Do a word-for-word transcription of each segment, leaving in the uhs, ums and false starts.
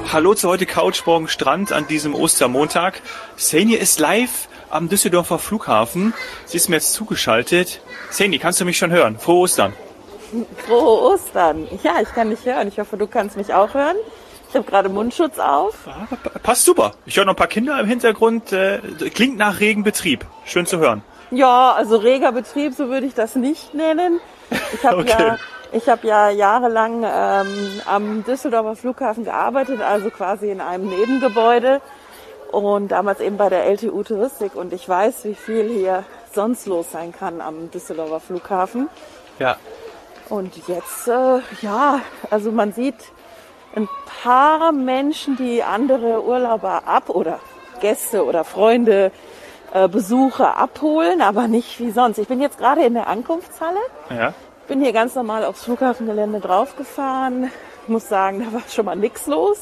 Hallo zu heute Couch, morgen Strand an diesem Ostermontag. Saini ist live am Düsseldorfer Flughafen. Sie ist mir jetzt zugeschaltet. Saini, kannst du mich schon hören? Frohe Ostern. Frohe Ostern. Ja, ich kann dich hören. Ich hoffe, du kannst mich auch hören. Ich habe gerade Mundschutz auf. Ja, passt super. Ich höre noch ein paar Kinder im Hintergrund. Äh, klingt nach regen Betrieb. Schön zu hören. Ja, also reger Betrieb, so würde ich das nicht nennen. Ich habe Okay. ja, ich habe ja jahrelang ähm, am Düsseldorfer Flughafen gearbeitet, also quasi in einem Nebengebäude und damals eben bei der L T U Touristik. Und ich weiß, wie viel hier sonst los sein kann am Düsseldorfer Flughafen. Ja. Und jetzt, äh, ja, also man sieht ein paar Menschen, die andere Urlauber ab oder Gäste oder Freunde, äh, Besucher abholen, aber nicht wie sonst. Ich bin jetzt gerade in der Ankunftshalle. Ja. Bin hier ganz normal aufs Flughafengelände draufgefahren. Ich muss sagen, da war schon mal nichts los.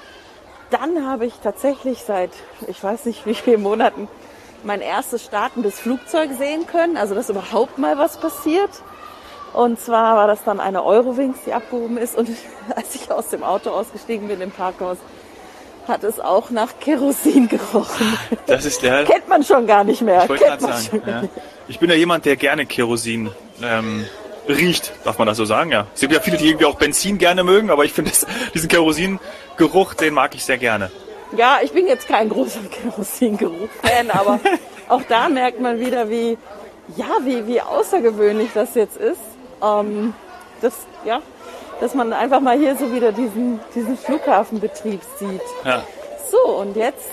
Dann habe ich tatsächlich seit, ich weiß nicht wie vielen Monaten, mein erstes startendes Flugzeug sehen können. Also, dass überhaupt mal was passiert. Und zwar war das dann eine Eurowings, die abgehoben ist. Und als ich aus dem Auto ausgestiegen bin im Parkhaus, hat es auch nach Kerosin gerochen. Das ist der. Kennt man schon gar nicht mehr. Ich wollte Kennt gerade man sagen. schon. Ja. Ich bin ja jemand, der gerne Kerosin ähm, riecht, darf man das so sagen, ja. Es gibt ja viele, die irgendwie auch Benzin gerne mögen, aber ich finde das- diesen Kerosingeruch, den mag ich sehr gerne. Ja, ich bin jetzt kein großer Kerosingeruch-Fan, aber auch da merkt man wieder, wie, ja, wie, wie außergewöhnlich das jetzt ist. Ähm, das, ja, dass man einfach mal hier so wieder diesen, diesen Flughafenbetrieb sieht. Ja. So, und jetzt,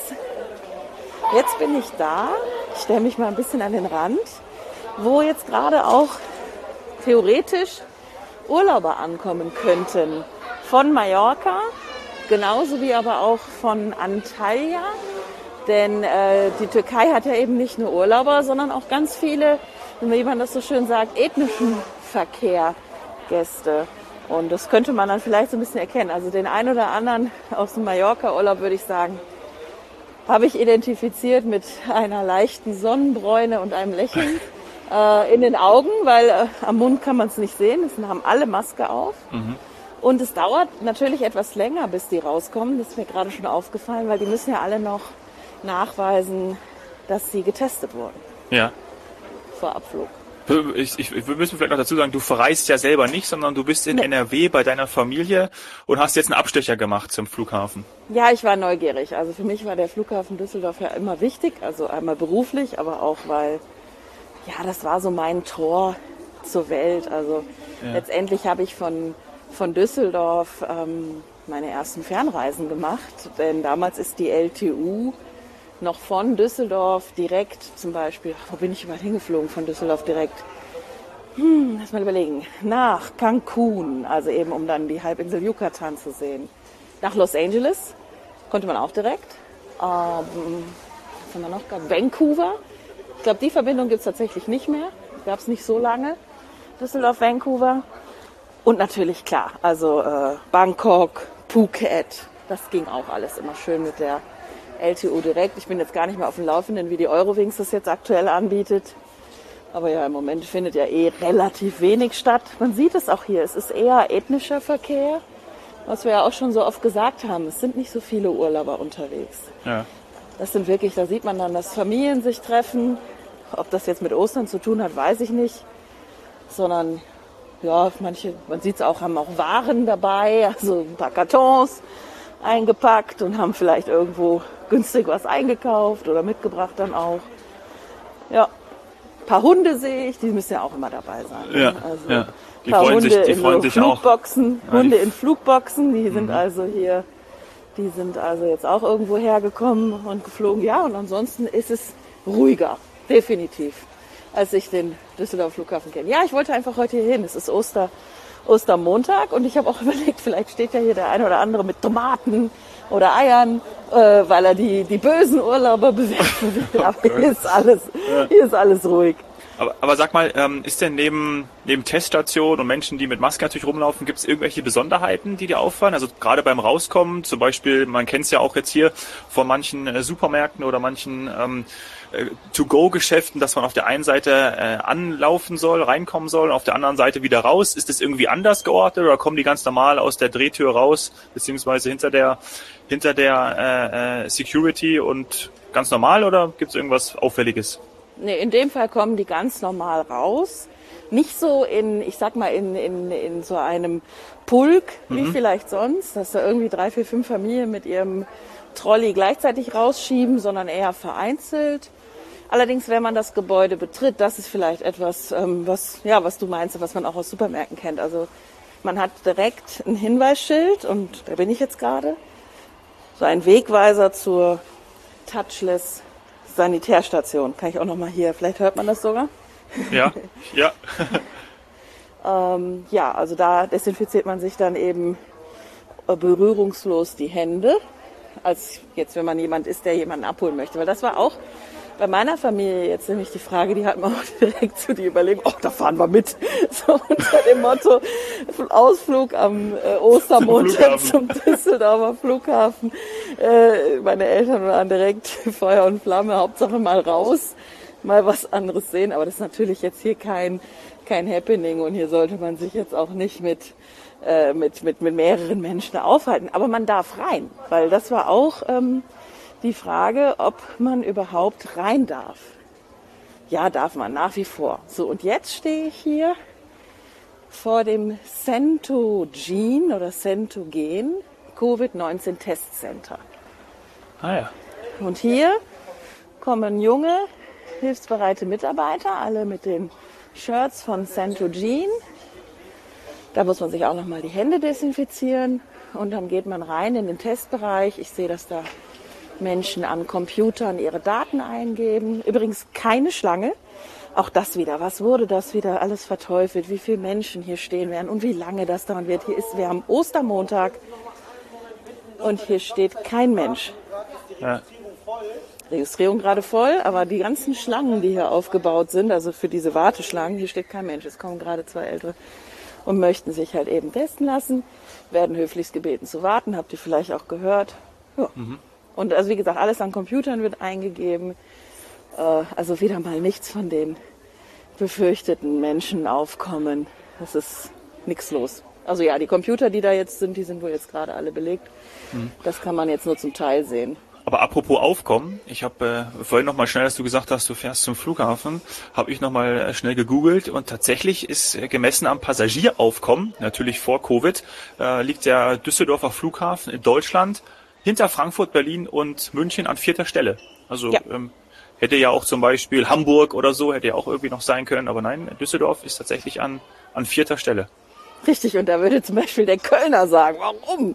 jetzt bin ich da. Ich stelle mich mal ein bisschen an den Rand, wo jetzt gerade auch theoretisch Urlauber ankommen könnten. Von Mallorca, genauso wie aber auch von Antalya. Denn äh, die Türkei hat ja eben nicht nur Urlauber, sondern auch ganz viele, wie man das so schön sagt, ethnischen Verkehr, Gäste. Und das könnte man dann vielleicht so ein bisschen erkennen. Also den einen oder anderen aus dem Mallorca-Urlaub, würde ich sagen, habe ich identifiziert mit einer leichten Sonnenbräune und einem Lächeln äh, in den Augen, weil äh, am Mund kann man es nicht sehen. Es haben alle Maske auf. Mhm. Und es dauert natürlich etwas länger, bis die rauskommen. Das ist mir gerade schon aufgefallen, weil die müssen ja alle noch nachweisen, dass sie getestet wurden Ja. vor Abflug. Ich, ich, wir müssen vielleicht noch dazu sagen, du verreist ja selber nicht, sondern du bist in Nee. N R W bei deiner Familie und hast jetzt einen Abstecher gemacht zum Flughafen. Ja, ich war neugierig. Also für mich war der Flughafen Düsseldorf ja immer wichtig. Also einmal beruflich, aber auch, weil, ja, das war so mein Tor zur Welt. Also Ja. letztendlich habe ich von, von Düsseldorf ähm, meine ersten Fernreisen gemacht. Denn damals ist die L T U noch von Düsseldorf direkt zum Beispiel, wo bin ich überall hingeflogen von Düsseldorf direkt? Hm, lass mal überlegen. Nach Cancun, also eben um dann die Halbinsel Yucatan zu sehen. Nach Los Angeles konnte man auch direkt. Ähm, was haben wir noch gehabt? Vancouver. Ich glaube, die Verbindung gibt es tatsächlich nicht mehr. Gab es nicht so lange. Düsseldorf, Vancouver. Und natürlich klar, also äh, Bangkok, Phuket. Das ging auch alles immer schön mit der L T U direkt. Ich bin jetzt gar nicht mehr auf dem Laufenden, wie die Eurowings das jetzt aktuell anbietet. Aber ja, im Moment findet ja eh relativ wenig statt. Man sieht es auch hier. Es ist eher ethnischer Verkehr, was wir ja auch schon so oft gesagt haben. Es sind nicht so viele Urlauber unterwegs. Ja. Das sind wirklich, da sieht man dann, dass Familien sich treffen. Ob das jetzt mit Ostern zu tun hat, weiß ich nicht. Sondern, ja, manche, man sieht es auch, haben auch Waren dabei, also ein paar Kartons eingepackt und haben vielleicht irgendwo günstig was eingekauft oder mitgebracht dann auch. Ja, ein paar Hunde sehe ich, die müssen ja auch immer dabei sein. ne? Ja, Also ja. ein Die paar freuen Hunde sich- die in freuen so sich auch. Flugboxen, Ja, Hunde die- in Flugboxen, die sind also hier, die sind also jetzt auch irgendwo hergekommen und geflogen. Ja, und ansonsten ist es ruhiger, definitiv, als ich den Düsseldorfer Flughafen kenne. Ja, ich wollte einfach heute hier hin. Es ist Oster, Ostermontag und ich habe auch überlegt, vielleicht steht ja hier der eine oder andere mit Tomaten oder Eiern, äh, weil er die, die bösen Urlauber bewerfen will. Aber hier ist alles, hier ist alles ruhig. Aber, aber sag mal, ähm, ist denn neben, neben Teststationen und Menschen, die mit Maske natürlich rumlaufen, gibt es irgendwelche Besonderheiten, die dir auffallen? Also gerade beim Rauskommen, zum Beispiel, man kennt es ja auch jetzt hier von manchen äh, Supermärkten oder manchen ähm, äh, To-Go-Geschäften, dass man auf der einen Seite äh, anlaufen soll, reinkommen soll, und auf der anderen Seite wieder raus. Ist das irgendwie anders geordnet oder kommen die ganz normal aus der Drehtür raus, beziehungsweise hinter der, hinter der äh, äh, Security und ganz normal, oder gibt es irgendwas Auffälliges? Nee, in dem Fall kommen die ganz normal raus. Nicht so in, ich sag mal, in, in, in so einem Pulk wie mhm. vielleicht sonst, dass da irgendwie drei, vier, fünf Familien mit ihrem Trolley gleichzeitig rausschieben, sondern eher vereinzelt. Allerdings, wenn man das Gebäude betritt, das ist vielleicht etwas, ähm, was, ja, was du meinst, was man auch aus Supermärkten kennt. Also man hat direkt ein Hinweisschild und da bin ich jetzt gerade, so ein Wegweiser zur Touchless Sanitärstation. Kann ich auch noch mal hier, vielleicht hört man das sogar. Ja, ja. ähm, ja, also da desinfiziert man sich dann eben berührungslos die Hände, als jetzt, wenn man jemand ist, der jemanden abholen möchte. Weil das war auch bei meiner Familie jetzt nämlich die Frage, die hatten wir auch direkt zu die Überlegung, ach, da fahren wir mit. So unter dem Motto, Ausflug am äh, Ostermontag zum, zum Düsseldorfer Flughafen. Äh, meine Eltern waren direkt Feuer und Flamme, Hauptsache mal raus, mal was anderes sehen. Aber das ist natürlich jetzt hier kein, kein Happening und hier sollte man sich jetzt auch nicht mit, äh, mit, mit, mit mehreren Menschen aufhalten. Aber man darf rein, weil das war auch ähm, die Frage, ob man überhaupt rein darf. Ja, darf man, nach wie vor. So, und jetzt stehe ich hier vor dem Centogen oder Centogen Covid neunzehn Testcenter. Ah ja. Und hier kommen junge, hilfsbereite Mitarbeiter, alle mit den Shirts von Centogen. Da muss man sich auch nochmal die Hände desinfizieren und dann geht man rein in den Testbereich. Ich sehe, dass da Menschen an Computern ihre Daten eingeben. Übrigens keine Schlange. Auch das wieder. Was wurde das wieder alles verteufelt? Wie viele Menschen hier stehen werden und wie lange das dauern wird. Hier ist, wir haben Ostermontag und hier steht kein Mensch. Ja. Registrierung gerade voll, aber die ganzen Schlangen, die hier aufgebaut sind, also für diese Warteschlangen, hier steht kein Mensch. Es kommen gerade zwei Ältere und möchten sich halt eben testen lassen, werden höflichst gebeten zu warten. Habt ihr vielleicht auch gehört. Ja. Mhm. Und also wie gesagt, alles an Computern wird eingegeben. Äh, also wieder mal nichts von den befürchteten Menschen aufkommen. Es ist nichts los. Also ja, die Computer, die da jetzt sind, die sind wohl jetzt gerade alle belegt. Mhm. Das kann man jetzt nur zum Teil sehen. Aber apropos Aufkommen, ich habe äh, vorhin noch mal schnell, dass du gesagt hast, du fährst zum Flughafen, habe ich noch mal äh, schnell gegoogelt und tatsächlich ist äh, gemessen am Passagieraufkommen, natürlich vor Covid, äh, liegt der Düsseldorfer Flughafen in Deutschland hinter Frankfurt, Berlin und München an vierter Stelle. Also ja. ähm, hätte ja auch zum Beispiel Hamburg oder so, hätte ja auch irgendwie noch sein können, aber nein, Düsseldorf ist tatsächlich an, an vierter Stelle. Richtig, und da würde zum Beispiel der Kölner sagen, warum?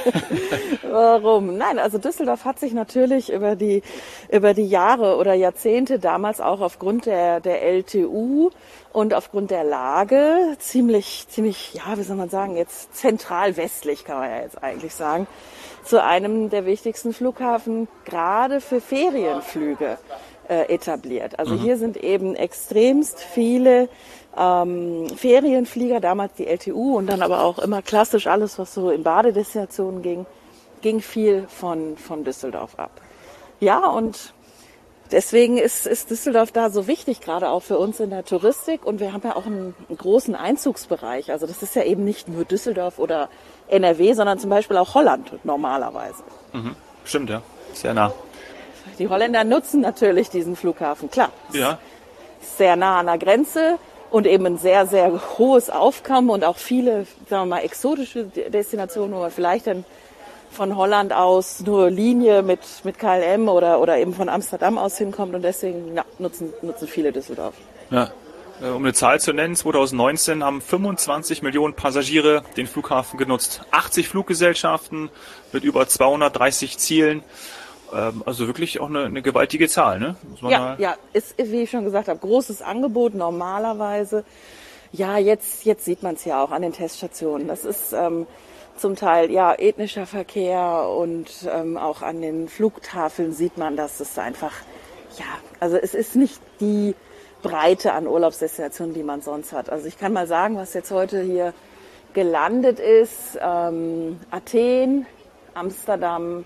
Warum? Nein, also Düsseldorf hat sich natürlich über die, über die Jahre oder Jahrzehnte damals auch aufgrund der, der L T U und aufgrund der Lage ziemlich, ziemlich, ja, wie soll man sagen, jetzt zentral westlich kann man ja jetzt eigentlich sagen, zu einem der wichtigsten Flughafen gerade für Ferienflüge äh, etabliert. Also mhm. hier sind eben extremst viele ähm, Ferienflieger, damals die L T U und dann aber auch immer klassisch alles, was so in Badedestinationen ging, ging viel von, von Düsseldorf ab. Ja, und deswegen ist, ist Düsseldorf da so wichtig, gerade auch für uns in der Touristik. Und wir haben ja auch einen, einen großen Einzugsbereich. Also das ist ja eben nicht nur Düsseldorf oder N R W, sondern zum Beispiel auch Holland normalerweise. Mhm. Stimmt, ja. Sehr nah. Die Holländer nutzen natürlich diesen Flughafen, klar. Ja. Sehr nah an der Grenze und eben ein sehr, sehr hohes Aufkommen und auch viele, sagen wir mal, exotische Destinationen, wo man vielleicht dann von Holland aus nur Linie mit, mit K L M oder, oder eben von Amsterdam aus hinkommt und deswegen ja, nutzen, nutzen viele Düsseldorf. Ja. Um eine Zahl zu nennen, zwanzig neunzehn haben fünfundzwanzig Millionen Passagiere den Flughafen genutzt. achtzig Fluggesellschaften mit über zweihundertdreißig Zielen. Also wirklich auch eine, eine gewaltige Zahl, ne? Muss man ja, ja, ist, wie ich schon gesagt habe, großes Angebot normalerweise. Ja, jetzt, jetzt sieht man es ja auch an den Teststationen. Das ist ähm, zum Teil ja ethnischer Verkehr und ähm, auch an den Flugtafeln sieht man, dass es einfach, ja, also es ist nicht die Breite an Urlaubsdestinationen, die man sonst hat. Also ich kann mal sagen, was jetzt heute hier gelandet ist. Ähm, Athen, Amsterdam,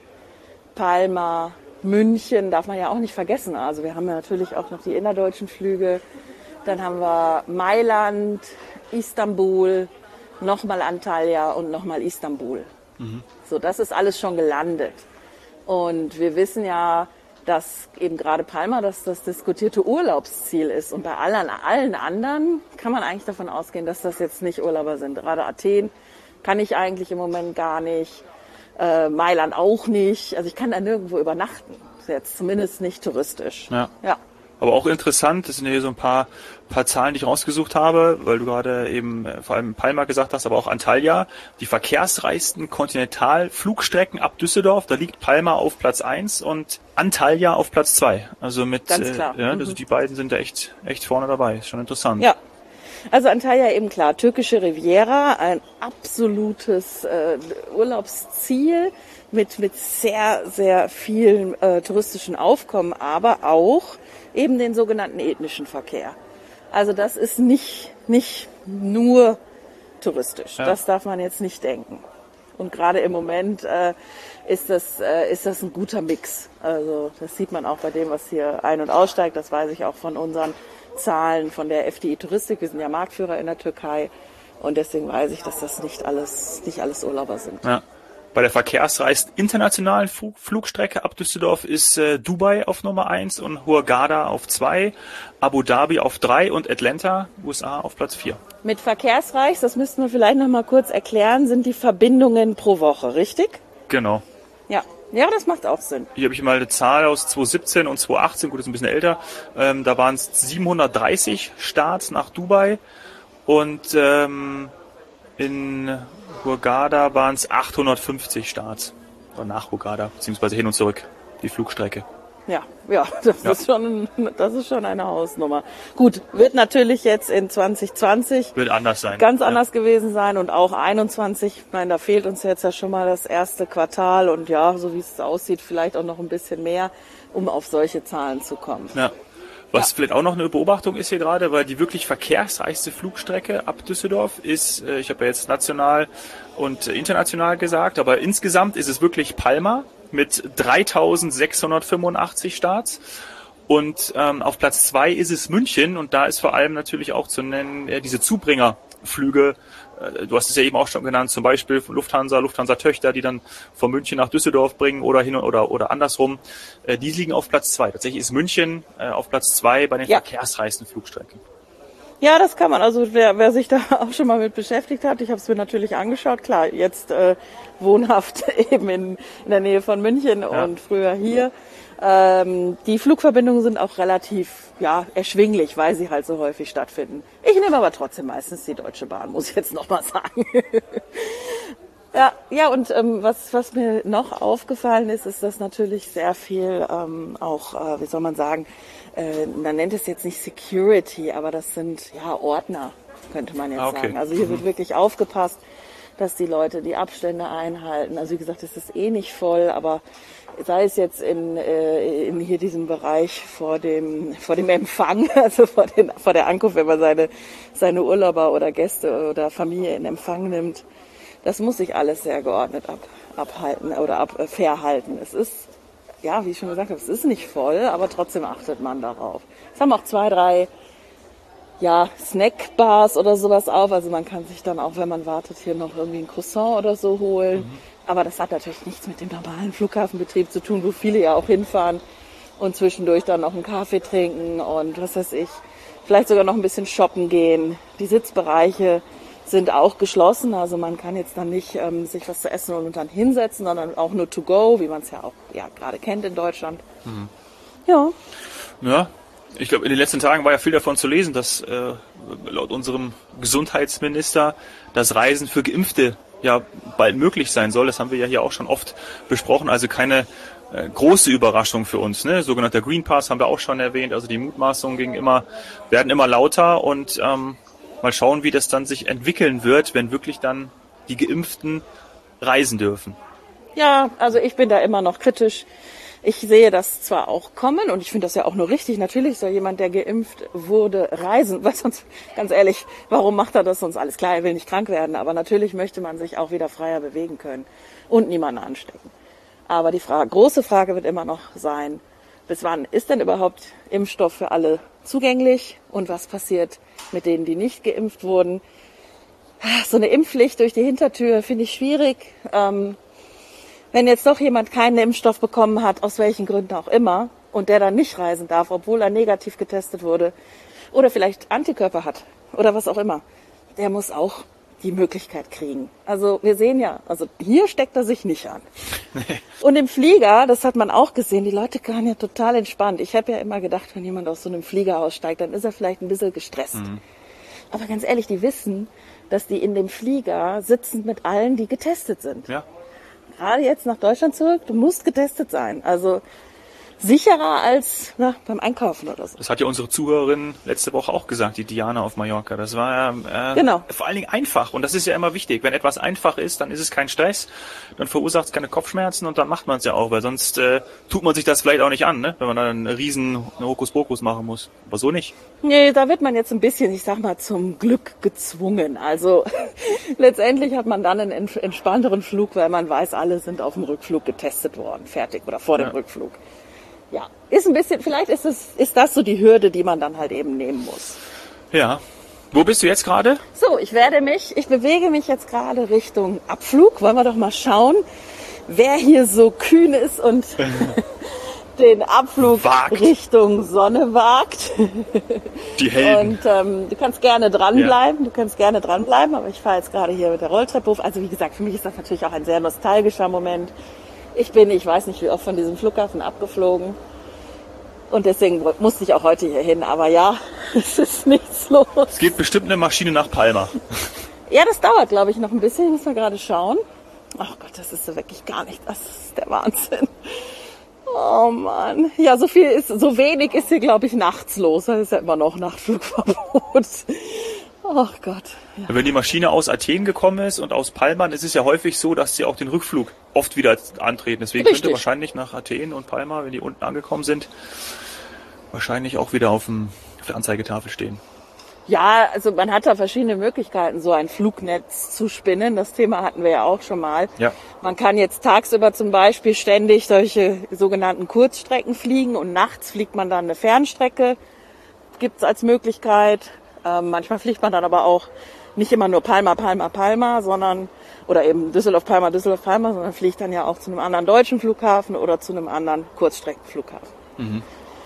Palma, München darf man ja auch nicht vergessen. Also wir haben ja natürlich auch noch die innerdeutschen Flüge. Dann haben wir Mailand, Istanbul, nochmal Antalya und nochmal Istanbul. Mhm. So, das ist alles schon gelandet. Und wir wissen ja, dass eben gerade Palma das, das diskutierte Urlaubsziel ist. Und bei allen, allen anderen kann man eigentlich davon ausgehen, dass das jetzt nicht Urlauber sind. Gerade Athen kann ich eigentlich im Moment gar nicht. Äh, Mailand auch nicht. Also ich kann da nirgendwo übernachten. Jetzt zumindest nicht touristisch. Ja. ja. Aber auch interessant, das sind hier so ein paar, paar Zahlen, die ich rausgesucht habe, weil du gerade eben vor allem Palma gesagt hast, aber auch Antalya, die verkehrsreichsten Kontinentalflugstrecken ab Düsseldorf, da liegt Palma auf Platz eins und Antalya auf Platz zwei. Also mit, Ganz klar. Äh, ja, also die beiden sind da echt, echt vorne dabei. Ist schon interessant. Ja. Also Antalya eben klar, türkische Riviera, ein absolutes äh, Urlaubsziel mit, mit sehr, sehr vielen äh, touristischen Aufkommen, aber auch eben den sogenannten ethnischen Verkehr. Also das ist nicht, nicht nur touristisch, ja. Das darf man jetzt nicht denken. Und gerade im Moment äh, ist das, äh, ist das ein guter Mix. Also das sieht man auch bei dem, was hier ein- und aussteigt, das weiß ich auch von unseren Zahlen von der F D I Touristik. Wir sind ja Marktführer in der Türkei und deswegen weiß ich, dass das nicht alles, nicht alles Urlauber sind. Ja. Bei der verkehrsreichsten internationalen Flug- Flugstrecke ab Düsseldorf ist äh, Dubai auf Nummer eins und Hurghada auf zwei, Abu Dhabi auf drei und Atlanta, U S A, auf Platz vier. Mit verkehrsreich, das müssten wir vielleicht noch mal kurz erklären, sind die Verbindungen pro Woche, richtig? Genau. Ja. Ja, das macht auch Sinn. Hier habe ich mal eine Zahl aus zwanzig siebzehn und zwanzig achtzehn, gut, das ist ein bisschen älter. Ähm, da waren es siebenhundertdreißig Starts nach Dubai und ähm, in Hurghada waren es achthundertfünfzig Starts. Oder nach Hurghada, beziehungsweise hin und zurück, die Flugstrecke. Ja, ja, das ja. ist schon, das ist schon eine Hausnummer. Gut, wird natürlich jetzt in zwanzig zwanzig wird anders sein. Ganz ja. anders gewesen sein und auch einundzwanzig. Ich meine, da fehlt uns jetzt ja schon mal das erste Quartal und ja, so wie es aussieht, vielleicht auch noch ein bisschen mehr, um auf solche Zahlen zu kommen. Ja. Was ja. vielleicht auch noch eine Beobachtung ist hier gerade, weil die wirklich verkehrsreichste Flugstrecke ab Düsseldorf ist, äh, ich habe ja jetzt national und international gesagt, aber insgesamt ist es wirklich Palma mit dreitausendsechshundertfünfundachtzig Starts. Und ähm, auf Platz zwei ist es München und da ist vor allem natürlich auch zu nennen äh, diese Zubringerflüge. Äh, du hast es ja eben auch schon genannt, zum Beispiel von Lufthansa, Lufthansa-Töchter, die dann von München nach Düsseldorf bringen oder hin oder oder andersrum. Äh, die liegen auf Platz zwei. Tatsächlich ist München äh, auf Platz zwei bei den ja. verkehrsreichsten Flugstrecken. Ja, das kann man. Also wer, wer sich da auch schon mal mit beschäftigt hat, ich habe es mir natürlich angeschaut. Klar, jetzt äh, wohnhaft eben in, in der Nähe von München ja. und früher hier. Ähm, die Flugverbindungen sind auch relativ ja erschwinglich, weil sie halt so häufig stattfinden. Ich nehme aber trotzdem meistens die Deutsche Bahn, muss ich jetzt noch mal sagen. ja, ja und ähm, was was mir noch aufgefallen ist, ist, dass natürlich sehr viel ähm, auch, äh, wie soll man sagen, man nennt es jetzt nicht Security, aber das sind ja Ordner, könnte man jetzt ah, okay. sagen. Also hier mhm. wird wirklich aufgepasst, dass die Leute die Abstände einhalten. Also wie gesagt, es ist eh nicht voll, aber sei es jetzt in, in hier diesem Bereich vor dem vor dem Empfang, also vor, den, vor der Ankunft, wenn man seine seine Urlauber oder Gäste oder Familie in Empfang nimmt, das muss sich alles sehr geordnet ab, abhalten oder ab, äh, fair halten. Es ist Ja, wie ich schon gesagt habe, es ist nicht voll, aber trotzdem achtet man darauf. Es haben auch zwei, drei ja, Snackbars oder sowas auf. Also man kann sich dann auch, wenn man wartet, hier noch irgendwie ein Croissant oder so holen. Mhm. Aber das hat natürlich nichts mit dem normalen Flughafenbetrieb zu tun, wo viele ja auch hinfahren und zwischendurch dann noch einen Kaffee trinken und was weiß ich, vielleicht sogar noch ein bisschen shoppen gehen. Die Sitzbereiche sind auch geschlossen, also man kann jetzt dann nicht ähm, sich was zu essen holen und dann hinsetzen, sondern auch nur to go, wie man es ja auch ja, gerade kennt in Deutschland. Mhm. Ja. Ja, ich glaube, in den letzten Tagen war ja viel davon zu lesen, dass äh, laut unserem Gesundheitsminister das Reisen für Geimpfte ja bald möglich sein soll. Das haben wir ja hier auch schon oft besprochen, also keine äh, große Überraschung für uns. Ne? Sogenannter Green Pass haben wir auch schon erwähnt, also die Mutmaßungen gegen immer, werden immer lauter und ähm, mal schauen, wie das dann sich entwickeln wird, wenn wirklich dann die Geimpften reisen dürfen. Ja, also ich bin da immer noch kritisch. Ich sehe das zwar auch kommen und ich finde das ja auch nur richtig. Natürlich soll jemand, der geimpft wurde, reisen, weil sonst, ganz ehrlich, warum macht er das sonst alles? Klar, er will nicht krank werden, aber natürlich möchte man sich auch wieder freier bewegen können und niemanden anstecken. Aber die Frage, große Frage wird immer noch sein, bis wann ist denn überhaupt Impfstoff für alle zugänglich und was passiert mit denen, die nicht geimpft wurden? So eine Impfpflicht durch die Hintertür finde ich schwierig. Ähm, wenn jetzt doch jemand keinen Impfstoff bekommen hat, aus welchen Gründen auch immer, und der dann nicht reisen darf, obwohl er negativ getestet wurde oder vielleicht Antikörper hat oder was auch immer, der muss auch die Möglichkeit kriegen. Also wir sehen ja, also hier steckt er sich nicht an. Nee. Und im Flieger, das hat man auch gesehen, die Leute waren ja total entspannt. Ich habe ja immer gedacht, wenn jemand aus so einem Flieger aussteigt, dann ist er vielleicht ein bisschen gestresst. Mhm. Aber ganz ehrlich, die wissen, dass die in dem Flieger sitzen mit allen, die getestet sind. Ja. Gerade jetzt nach Deutschland zurück, du musst getestet sein. Also sicherer als na, beim Einkaufen oder so. Das hat ja unsere Zuhörerin letzte Woche auch gesagt, die Diana auf Mallorca. Das war äh, genau. vor allen Dingen einfach. Und das ist ja immer wichtig. Wenn etwas einfach ist, dann ist es kein Stress, dann verursacht es keine Kopfschmerzen und dann macht man es ja auch. Weil sonst äh, tut man sich das vielleicht auch nicht an, ne? Wenn man dann einen riesen Hokuspokus machen muss. Aber so nicht. Nee, da wird man jetzt ein bisschen, ich sag mal, zum Glück gezwungen. Also letztendlich hat man dann einen entspannteren Flug, weil man weiß, alle sind auf dem Rückflug getestet worden. Fertig. Oder vor dem ja. Rückflug. Ja, ist ein bisschen, vielleicht ist es, ist das so die Hürde, die man dann halt eben nehmen muss. Ja. Wo bist du jetzt gerade? So, ich werde mich, ich bewege mich jetzt gerade Richtung Abflug. Wollen wir doch mal schauen, wer hier so kühn ist und den Abflug wagt. Richtung Sonne wagt. Die Helden. Und ähm, du kannst gerne dranbleiben, ja. du kannst gerne dranbleiben, aber ich fahre jetzt gerade hier mit der Rolltreppe hoch. Also wie gesagt, für mich ist das natürlich auch ein sehr nostalgischer Moment. Ich bin, ich weiß nicht wie oft, von diesem Flughafen abgeflogen und deswegen musste ich auch heute hier hin. Aber ja, es ist nichts los. Es geht bestimmt eine Maschine nach Palma. Ja, das dauert, glaube ich, noch ein bisschen. Ich muss mal gerade schauen. Ach Gott, das ist so wirklich gar nicht, das ist der Wahnsinn. Oh Mann. Ja, so viel ist, so wenig ist hier, glaube ich, nachts los. Das ist ja immer noch Nachtflugverbot. Ach Gott. Ja. Wenn die Maschine aus Athen gekommen ist und aus Palma, ist es ja häufig so, dass sie auch den Rückflug oft wieder antreten. Deswegen Richtig. könnte wahrscheinlich nach Athen und Palma, wenn die unten angekommen sind, wahrscheinlich auch wieder auf, dem, auf der Anzeigetafel stehen. Ja, also man hat da verschiedene Möglichkeiten, so ein Flugnetz zu spinnen. Das Thema hatten wir ja auch schon mal. Ja. Man kann jetzt tagsüber zum Beispiel ständig solche sogenannten Kurzstrecken fliegen und nachts fliegt man dann eine Fernstrecke. Gibt's als Möglichkeit. Ähm, manchmal fliegt man dann aber auch nicht immer nur Palma, Palma, Palma, sondern oder eben Düsseldorf, Palma, Düsseldorf, Palma, sondern fliegt dann ja auch zu einem anderen deutschen Flughafen oder zu einem anderen Kurzstreckenflughafen. Mhm.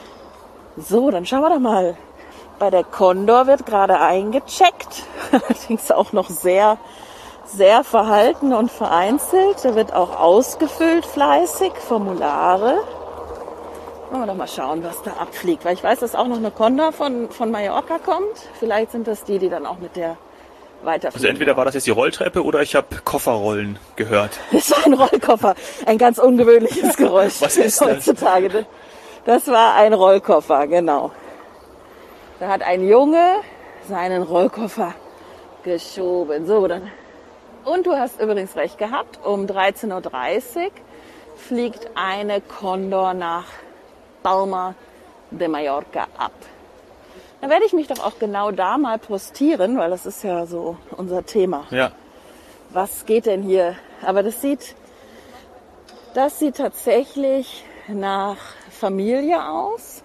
So, dann schauen wir doch mal. Bei der Condor wird gerade eingecheckt, allerdings auch noch sehr, sehr verhalten und vereinzelt. Da wird auch ausgefüllt fleißig, Formulare. Wollen wir doch mal schauen, was da abfliegt, weil ich weiß, dass auch noch eine Condor von, von Mallorca kommt. Vielleicht sind das die, die dann auch mit der weiterfliegen. Also entweder war das jetzt die Rolltreppe oder ich habe Kofferrollen gehört. Das war ein Rollkoffer, ein ganz ungewöhnliches Geräusch. Was ist das? Heutzutage. Das war ein Rollkoffer, genau. Da hat ein Junge seinen Rollkoffer geschoben. So, dann. Und du hast übrigens recht gehabt, um dreizehn Uhr dreißig fliegt eine Condor nach Palma de Mallorca ab. Dann werde ich mich doch auch genau da mal postieren, weil das ist ja so unser Thema. Ja. Was geht denn hier? Aber das sieht, das sieht tatsächlich nach Familie aus.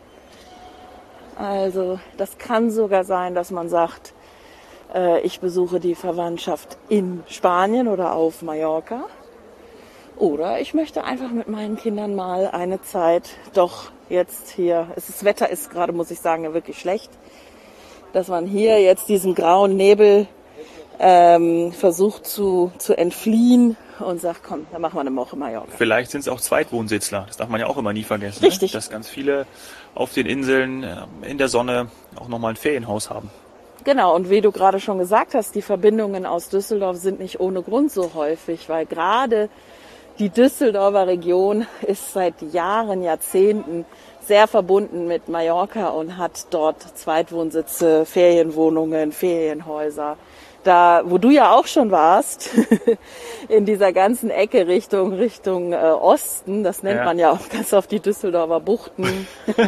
Also das kann sogar sein, dass man sagt, äh, ich besuche die Verwandtschaft in Spanien oder auf Mallorca. Oder ich möchte einfach mit meinen Kindern mal eine Zeit doch jetzt hier, es ist, das Wetter ist gerade, muss ich sagen, ja wirklich schlecht, dass man hier jetzt diesem grauen Nebel ähm, versucht zu, zu entfliehen und sagt, komm, dann machen wir eine Woche Mallorca. Vielleicht sind es auch Zweitwohnsitzler, das darf man ja auch immer nie vergessen. Richtig. Ne? Dass ganz viele auf den Inseln in der Sonne auch nochmal ein Ferienhaus haben. Genau, und wie du gerade schon gesagt hast, die Verbindungen aus Düsseldorf sind nicht ohne Grund so häufig, weil gerade die Düsseldorfer Region ist seit Jahren, Jahrzehnten sehr verbunden mit Mallorca und hat dort Zweitwohnsitze, Ferienwohnungen, Ferienhäuser. da, wo du ja auch schon warst, in dieser ganzen Ecke Richtung Richtung äh, Osten, das nennt Ja. man ja auch ganz oft die Düsseldorfer Buchten.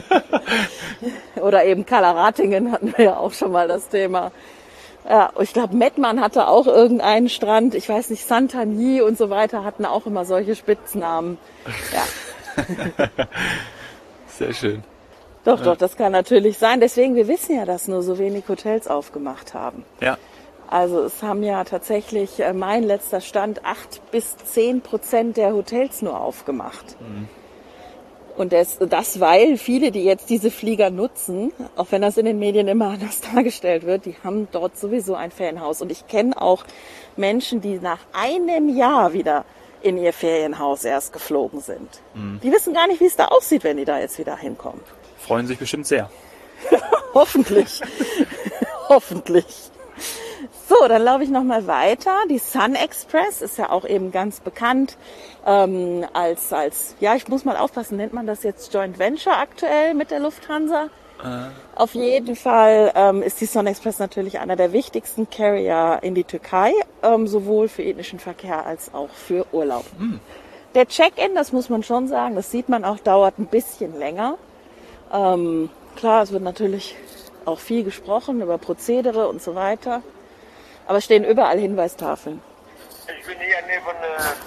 Oder eben Kalleratingen hatten wir ja auch schon mal das Thema. Ja, ich glaube, Mettmann hatte auch irgendeinen Strand, ich weiß nicht, Santagny und so weiter hatten auch immer solche Spitznamen. Ja. Sehr schön. Doch, doch, das kann natürlich sein. Deswegen, wir wissen ja, dass nur so wenig Hotels aufgemacht haben. Ja. Also es haben ja tatsächlich, äh, mein letzter Stand, acht bis zehn Prozent der Hotels nur aufgemacht. Mhm. Und das, das, weil viele, die jetzt diese Flieger nutzen, auch wenn das in den Medien immer anders dargestellt wird, die haben dort sowieso ein Ferienhaus. Und ich kenne auch Menschen, die nach einem Jahr wieder in ihr Ferienhaus erst geflogen sind. Mhm. Die wissen gar nicht, wie es da aussieht, wenn die da jetzt wieder hinkommen. Freuen sich bestimmt sehr. Hoffentlich. Hoffentlich. So, dann laufe ich nochmal weiter. Die Sun Express ist ja auch eben ganz bekannt ähm, als, als, ja, ich muss mal aufpassen, nennt man das jetzt Joint Venture aktuell mit der Lufthansa? Äh. Auf jeden Fall ähm, ist die Sun Express natürlich einer der wichtigsten Carrier in die Türkei, ähm, sowohl für ethnischen Verkehr als auch für Urlaub. Hm. Der Check-in, das muss man schon sagen, das sieht man auch, dauert ein bisschen länger. Ähm, klar, es wird natürlich auch viel gesprochen über Prozedere und so weiter. Aber es stehen überall Hinweistafeln. Ich bin hier neben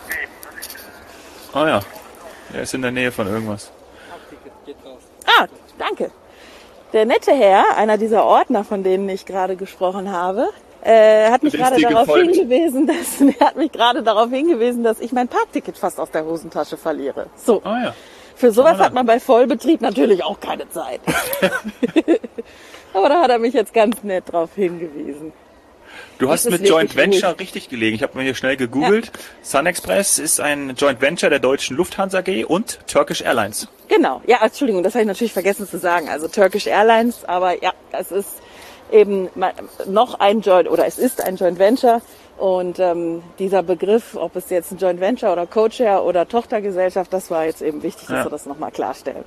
äh, Ah ja, er ist in der Nähe von irgendwas. Ah, danke. Der nette Herr, einer dieser Ordner, von denen ich gerade gesprochen habe, äh, hat mich Und ist gerade dir darauf gefolgt? hingewiesen, dass er hat mich gerade darauf hingewiesen, dass ich mein Parkticket fast aus der Hosentasche verliere. So. Ah ja. Für sowas Ah. hat man bei Vollbetrieb natürlich auch keine Zeit. Aber da hat er mich jetzt ganz nett drauf hingewiesen. Du hast Das ist mit Joint wirklich Venture gut. richtig gelegen. Ich habe mir hier schnell gegoogelt. Sun Express ist ein Joint Venture der deutschen Lufthansa A G und Turkish Airlines. Genau, ja, Entschuldigung, das habe ich natürlich vergessen zu sagen. Also Turkish Airlines, aber ja, es ist eben noch ein Joint, oder es ist ein Joint Venture. Und ähm, dieser Begriff, ob es jetzt ein Joint Venture oder Co-Share oder Tochtergesellschaft, das war jetzt eben wichtig, dass Ja. wir das nochmal klarstellen.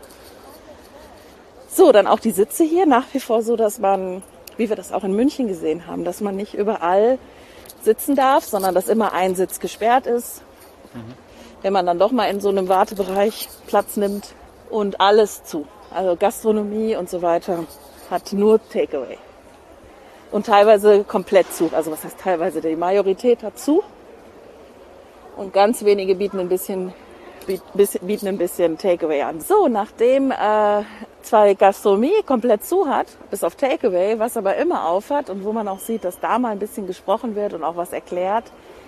So, dann auch die Sitze hier, nach wie vor so, dass man, wie wir das auch in München gesehen haben, dass man nicht überall sitzen darf, sondern dass immer ein Sitz gesperrt ist. Mhm. Wenn man dann doch mal in so einem Wartebereich Platz nimmt und alles zu. Also Gastronomie und so weiter hat nur Takeaway. Und teilweise komplett zu. Also was heißt teilweise? Die Majorität hat zu. Und ganz wenige bieten ein bisschen, bieten ein bisschen Takeaway an. So, nachdem äh, zwar die Gastronomie komplett zu hat, bis auf Takeaway, was aber immer auf hat und wo man auch sieht, dass da mal ein bisschen gesprochen wird und auch was erklärt,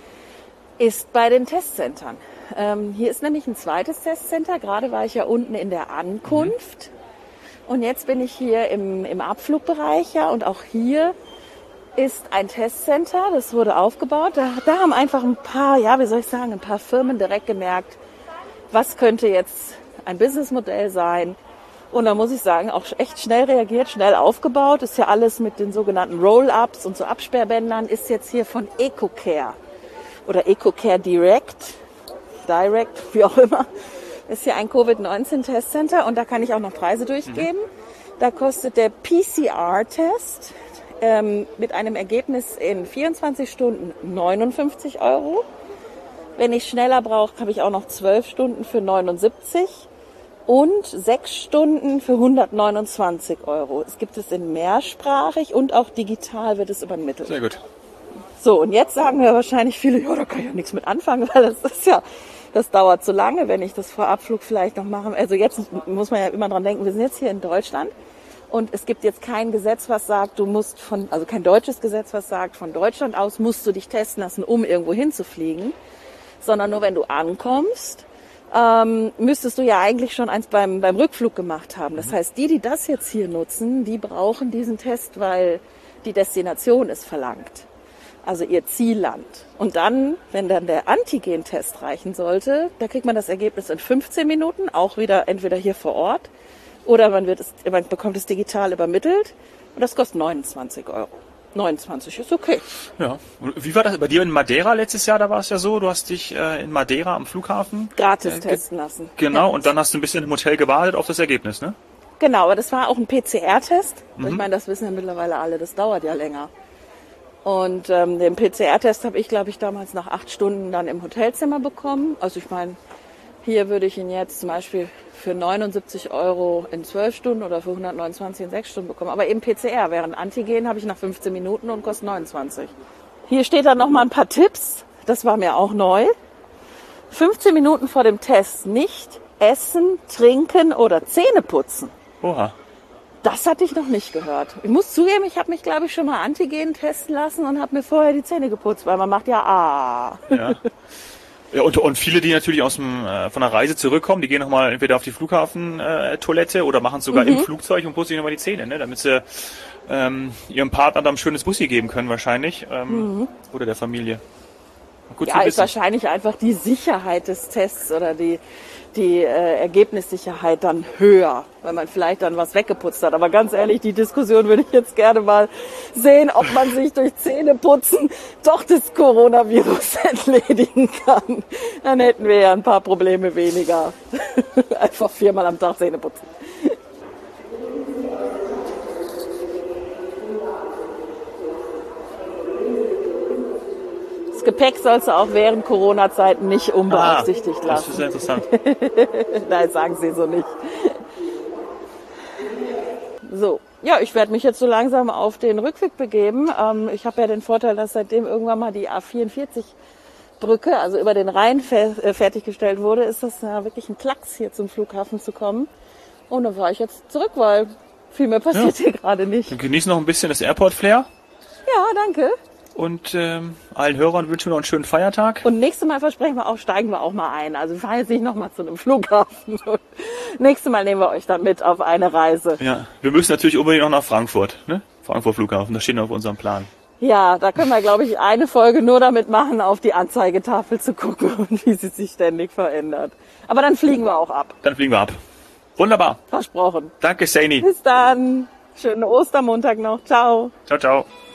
ist bei den Testcentern. Ähm, hier ist nämlich ein zweites Testcenter. Gerade war ich ja unten in der Ankunft. Mhm. Und jetzt bin ich hier im, im Abflugbereich, ja, und auch hier ist ein Testcenter, das wurde aufgebaut. Da, da haben einfach ein paar, ja, wie soll ich sagen, ein paar Firmen direkt gemerkt, was könnte jetzt ein Businessmodell sein. Und da muss ich sagen, auch echt schnell reagiert, schnell aufgebaut. Ist ja alles mit den sogenannten Roll-Ups und so Absperrbändern. Ist jetzt hier von EcoCare oder EcoCare Direct, Direct, wie auch immer. Ist hier ein Covid neunzehn Testcenter und da kann ich auch noch Preise durchgeben. Mhm. Da kostet der P C R-Test ähm, mit einem Ergebnis in vierundzwanzig Stunden neunundfünfzig Euro. Wenn ich schneller brauche, habe ich auch noch zwölf Stunden für neunundsiebzig und sechs Stunden für hundertneunundzwanzig Euro. Es gibt es in mehrsprachig und auch digital wird es übermittelt. Sehr gut. So, und jetzt sagen wir wahrscheinlich viele, ja, da kann ich ja nichts mit anfangen, weil das ist ja, das dauert zu lange, wenn ich das vor Abflug vielleicht noch mache. Also jetzt muss man ja immer dran denken, wir sind jetzt hier in Deutschland und es gibt jetzt kein Gesetz, was sagt, du musst von, also kein deutsches Gesetz, was sagt, von Deutschland aus musst du dich testen lassen, um irgendwo hinzufliegen, sondern nur wenn du ankommst, ähm, müsstest du ja eigentlich schon eins beim, beim Rückflug gemacht haben. Das heißt, die, die das jetzt hier nutzen, die brauchen diesen Test, weil die Destination es verlangt. Also ihr Zielland. Und dann, wenn dann der Antigen-Test reichen sollte, da kriegt man das Ergebnis in fünfzehn Minuten, auch wieder entweder hier vor Ort oder man, wird es, man bekommt es digital übermittelt und das kostet neunundzwanzig Euro. neunundzwanzig ist okay. Ja. Und wie war das bei dir in Madeira letztes Jahr? Da war es ja so, du hast dich äh, in Madeira am Flughafen Gratis äh, testen lassen. Genau, Ja. und dann hast du ein bisschen im Hotel gewartet auf das Ergebnis, ne? Genau, aber das war auch ein P C R-Test. Mhm. Ich meine, das wissen ja mittlerweile alle, das dauert ja länger. Und ähm, den P C R-Test habe ich, glaube ich, damals nach acht Stunden dann im Hotelzimmer bekommen. Also ich meine, hier würde ich ihn jetzt zum Beispiel für neunundsiebzig Euro in zwölf Stunden oder für hundertneunundzwanzig in sechs Stunden bekommen. Aber eben P C R, während Antigen habe ich nach fünfzehn Minuten und kostet neunundzwanzig. Hier steht dann nochmal ein paar Tipps. Das war mir auch neu. fünfzehn Minuten vor dem Test nicht essen, trinken oder Zähne putzen. Oha. Das hatte ich noch nicht gehört. Ich muss zugeben, ich habe mich, glaube ich, schon mal Antigen testen lassen und habe mir vorher die Zähne geputzt, weil man macht ja ah. Ja. Ja, und, und viele, die natürlich aus dem, äh, von der Reise zurückkommen, die gehen nochmal entweder auf die Flughafentoilette äh, oder machen es sogar mhm. im Flugzeug und putzen sich nochmal die Zähne, ne, damit sie ähm, ihrem Partner dann ein schönes Bussi geben können wahrscheinlich ähm, mhm. oder der Familie. Gut ja, ist wahrscheinlich einfach die Sicherheit des Tests oder die, die äh, Ergebnissicherheit dann höher, weil man vielleicht dann was weggeputzt hat. Aber ganz ehrlich, die Diskussion würde ich jetzt gerne mal sehen, ob man sich durch Zähneputzen doch das Coronavirus entledigen kann. Dann hätten wir ja ein paar Probleme weniger. Einfach viermal am Tag Zähne putzen. Das Gepäck sollst du auch während Corona-Zeiten nicht unbeaufsichtigt ah, lassen. Das ist sehr interessant. Nein, sagen sie so nicht. So, ja, ich werde mich jetzt so langsam auf den Rückweg begeben. Ähm, ich habe ja den Vorteil, dass seitdem irgendwann mal die A vierundvierzig Brücke, also über den Rhein, fer- äh, fertiggestellt wurde, ist das ja wirklich ein Klacks, hier zum Flughafen zu kommen. Und dann fahre ich jetzt zurück, weil viel mehr passiert ja. hier gerade nicht. Dann genieß noch ein bisschen das Airport-Flair. Ja, danke. Und ähm, allen Hörern wünschen wir noch einen schönen Feiertag. Und nächstes Mal versprechen wir auch, steigen wir auch mal ein. Also wir fahren jetzt nicht nochmal zu einem Flughafen. Nächstes Mal nehmen wir euch dann mit auf eine Reise. Ja, wir müssen natürlich unbedingt noch nach Frankfurt, ne? Frankfurt Flughafen, das steht noch auf unserem Plan. Ja, da können wir, glaube ich, eine Folge nur damit machen, auf die Anzeigetafel zu gucken und wie sie sich ständig verändert. Aber dann fliegen wir auch ab. Dann fliegen wir ab. Wunderbar. Versprochen. Danke, Saini. Bis dann. Schönen Ostermontag noch. Ciao. Ciao, ciao.